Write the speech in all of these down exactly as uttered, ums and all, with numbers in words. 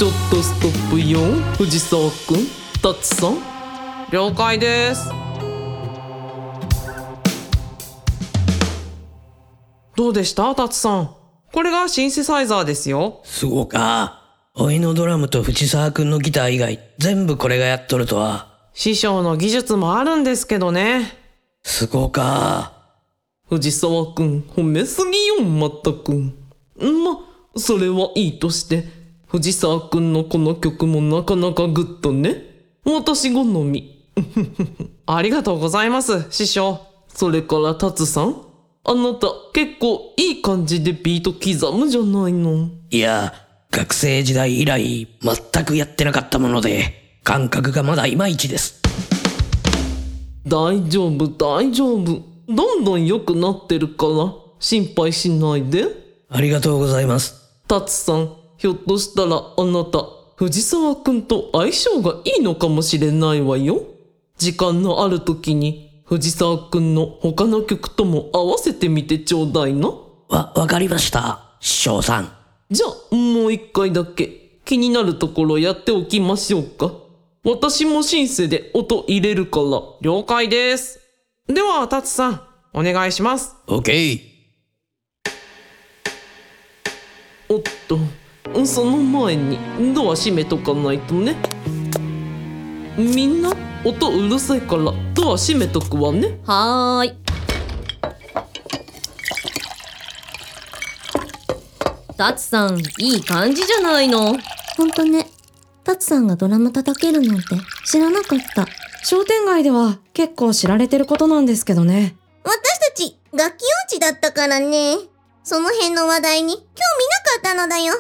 ちょっとストップよ。藤沢くん、タツさん。了解です。どうでしたタツさん。これがシンセサイザーですよ。 すごか。おいのドラムと藤沢くんのギター以外全部これがやっとるとは。 師匠の技術もあるんですけどね。 すごか。 藤沢くん褒めすぎよまったくん。ま、それはいいとして、藤沢くんのこの曲もなかなかグッドね。私好み。ありがとうございます師匠。それからタツさん、あなた結構いい感じでビート刻むじゃないの。 いや、学生時代以来全くやってなかったもので感覚がまだいまいちです。 大丈夫大丈夫、どんどん良くなってるから心配しないで。 ありがとうございます。 タツさん、ひょっとしたらあなた藤沢くんと相性がいいのかもしれないわよ。時間のある時に藤沢くんの他の曲とも合わせてみてちょうだいな。 わ、わかりました師匠さん。 じゃあもう一回だけ気になるところやっておきましょうか。私もシンセで音入れるから。了解です。ではタツさんお願いします。 オッケー。 おっと、その前にドア閉めとかないとね。みんな音うるさいからドア閉めとくわね。 はーい。タツさん、いい感じじゃないの。 ほんとね。タツさんがドラム叩けるなんて知らなかった。 商店街では結構知られてることなんですけどね。 私たち楽器音痴だったからね。その辺の話題に興味なかったのだよ。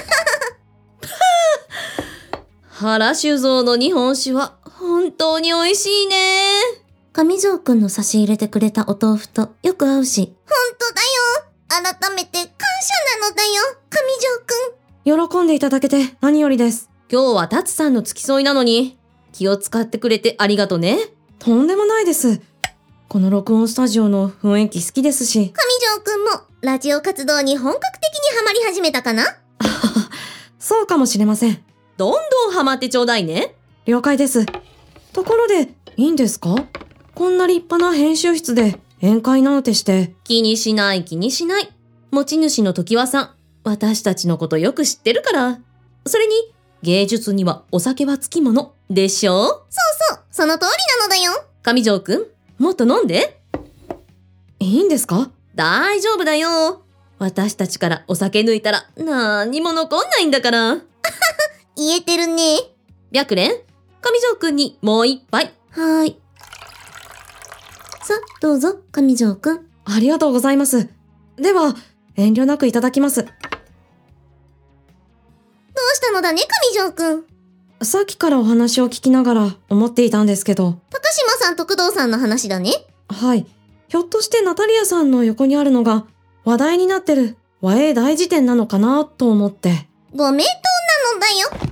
原酒造の日本酒は本当に美味しいね。 上条くんの差し入れてくれたお豆腐とよく合うし。 ほんとだよ。改めて感謝なのだよ、上条くん。 喜んでいただけて何よりです。 今日はタツさんの付き添いなのに気を使ってくれてありがとね。 とんでもないです。この録音スタジオの雰囲気好きですし。 上条くんもラジオ活動に本格的にハマり始めたかな？ そうかもしれません。 どんどんハマってちょうだいね。 了解です。ところでいいんですか？こんな立派な編集室で宴会なんてして。 気にしない気にしない。持ち主の常盤さん、私たちのことよく知ってるから。それに芸術にはお酒はつきものでしょ？そうそう、その通りなのだよ。 上条くん、もっと飲んで。 いいんですか？ 大丈夫だよ。私たちからお酒抜いたら何にも残んないんだから。 言えてるね。 白蓮、上条くんにもう一杯。 はーい。さ、どうぞ、上条くん。 ありがとうございます。では、遠慮なくいただきます。 どうしたのだね、上条くん。 さっきからお話を聞きながら思っていたんですけど。 高島さんと工藤さんの話だね。 はい。ひょっとしてナタリアさんの横にあるのが話題になってる和英大辞典なのかなと思って。 ご名答なのだよ。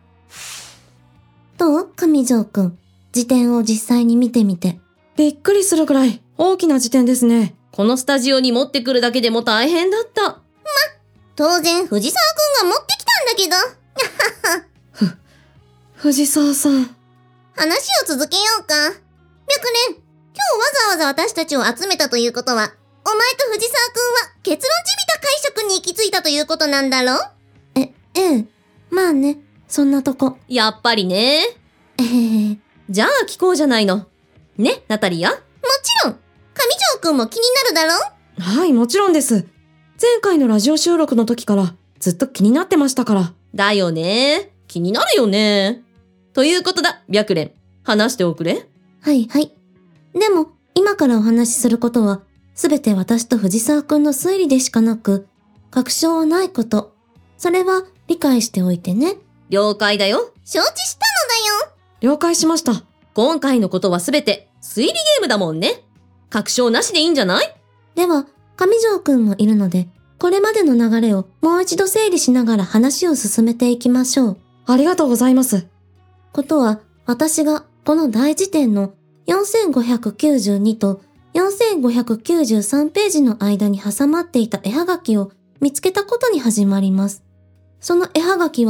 どう？上条くん。辞典を実際に見てみて。 びっくりするくらい大きな辞典ですね。 このスタジオに持ってくるだけでも大変だった。ま、 当然藤沢くんが持ってきたんだけど。 ふ、藤沢さん。 話を続けようか。白蓮、今日わざわざ私たちを集めたということは、お前と藤沢くんは結論じみた解釈に行き着いたということなんだろう？ え、ええ。まあね、そんなとこ。 やっぱりね。 えへへ。 じゃあ聞こうじゃないの。ね、ナタリア？もちろん。上条くんも気になるだろ？ はい、もちろんです。前回のラジオ収録の時からずっと気になってましたから。 だよね。気になるよね。ということだ、白蓮。話しておくれ。 はいはい。でも、今からお話しすることは、すべて私と藤沢くんの推理でしかなく、確証はないこと。それは理解しておいてね。 了解だよ。 承知したのだよ。 了解しました。 今回のことはすべて推理ゲームだもんね。確証なしでいいんじゃない？ では、上条くんもいるので、これまでの流れをもう一度整理しながら話を進めていきましょう。 ありがとうございます。 ことは、私がこの大辞典のよんせんごひゃくきゅうじゅうにとよんせんごひゃくきゅうじゅうさんページの間に挟まっていた絵はがきを見つけたことに始まります。その絵はがきは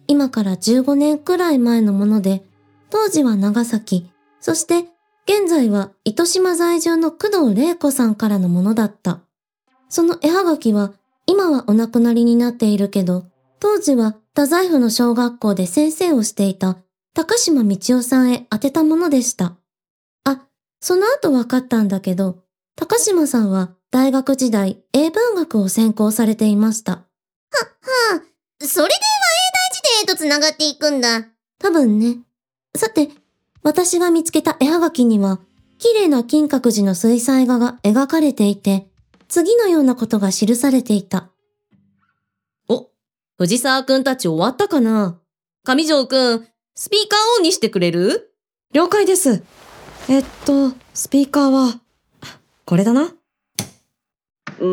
今からじゅうごねんくらい前のもので、当時は長崎、そして現在は糸島在住の工藤玲子さんからのものだった。その絵はがきは今はお亡くなりになっているけど、当時は太宰府の小学校で先生をしていた高島道夫さんへ宛てたものでした。あ、その後分かったんだけど、高島さんは大学時代英文学を専攻されていました。 は、はあ、それで和英大辞典へとつながっていくんだ。 多分ね。さて、私が見つけた絵はがきには、綺麗な金閣寺の水彩画が描かれていて、次のようなことが記されていた。 お、藤沢くんたち終わったかな？上条くん、スピーカーオンにしてくれる？ 了解です。えっと、スピーカーは、これだな。 うん、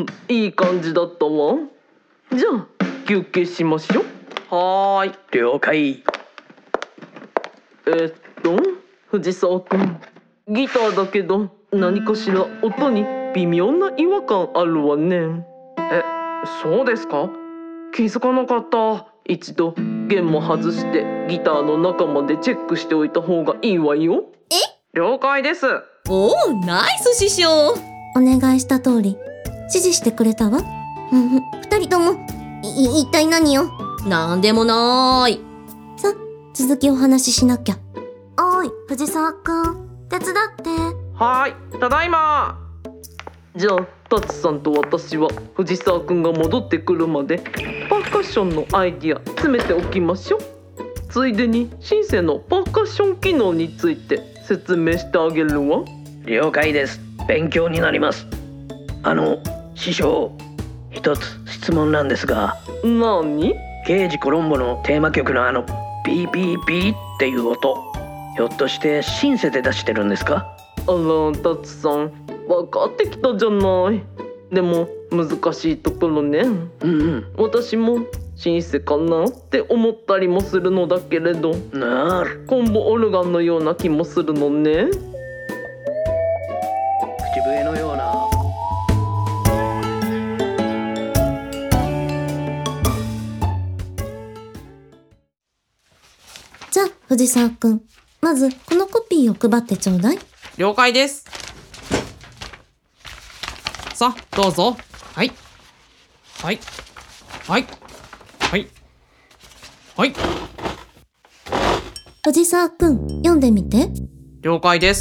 いい感じだったわ。じゃあ休憩しましょう。 はーい、了解。 えー、っと藤沢くん、ギターだけど何かしら音に微妙な違和感あるわね。え、そうですか？気づかなかった。一度弦も外してギターの中までチェックしておいた方がいいわよ。 え？ 了解です。 おー、ナイス師匠。 お願いした通り、指示してくれたわ。 うんふん、二人とも、い、一体何よ？ なんでもなーい。 さ、続きお話ししなきゃ。 おい、藤沢くん、手伝って。 はーい、ただいま。じゃあタツさんと私は藤沢くんが戻ってくるまでパーカッションのアイディア詰めておきましょう。ついでにシンセのパーカッション機能について説明してあげるわ。 了解です。勉強になります。あの、師匠、一つ質問なんですが。 なに？ 刑事コロンボのテーマ曲のあのピーピーピーっていう音、ひょっとしてシンセで出してるんですか？ あら、タツさん、分かってきたじゃない。でも難しいところね。 うんうん。 私もシンセかなって思ったりもするのだけれど、 なる。 コンボオルガンのような気もするのね。 口笛のような。 じゃあ、藤沢くん、まずこのコピーを配ってちょうだい。 了解です。さあ、どうぞ。はいはいはいはいはい。 藤沢くん、読んでみて。 了解です。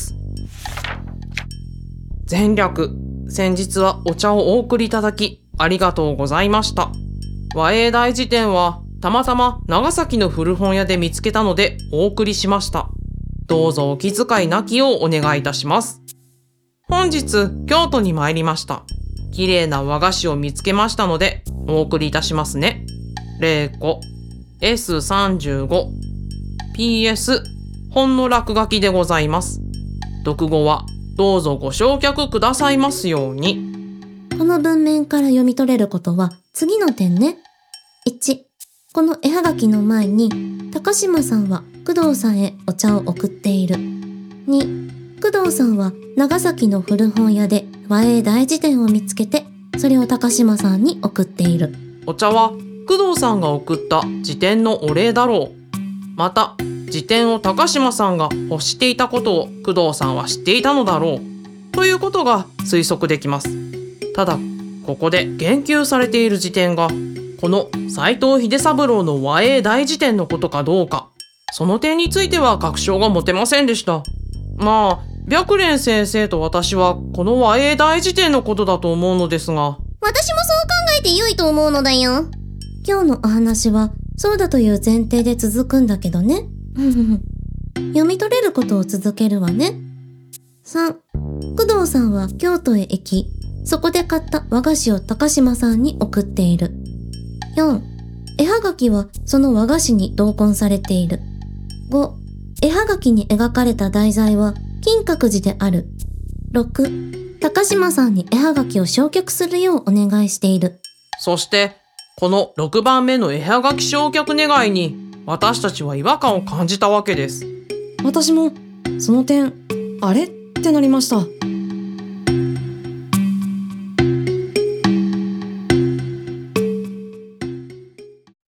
前略、先日はお茶をお送りいただきありがとうございました。和英大辞典はたまたま長崎の古本屋で見つけたのでお送りしました。どうぞお気遣いなきようお願いいたします。本日京都に参りました。綺麗な和菓子を見つけましたのでお送りいたしますね。れいこ エスさんじゅうご ピーエス 本の落書きでございます。読後はどうぞご焼却くださいますように。 この文面から読み取れることは次の点ね。いち、この絵はがきの前に高島さんは工藤さんへお茶を送っている。に、工藤さんは長崎の古本屋で和英大辞典を見つけて、それを高島さんに送っている。 お茶は工藤さんが送った辞典のお礼だろう。また辞典を高島さんが欲していたことを工藤さんは知っていたのだろうということが推測できます。ただここで言及されている辞典がこの斎藤秀三郎の和英大辞典のことかどうか、その点については確証が持てませんでした。まあ白蓮先生と私はこの和英大辞典のことだと思うのですが。 私もそう考えて良いと思うのだよ。 今日のお話はそうだという前提で続くんだけどね。読み取れることを続けるわね。さん、工藤さんは京都へ行き、そこで買った和菓子を高島さんに送っている。よん、絵はがきはその和菓子に同梱されている。ご、絵はがきに描かれた題材は金閣寺である。ろく、高島さんに絵はがきを焼却するようお願いしている。 そしてこのろくばんめの絵はがき焼却願いに私たちは違和感を感じたわけです。 私もその点あれってなりました。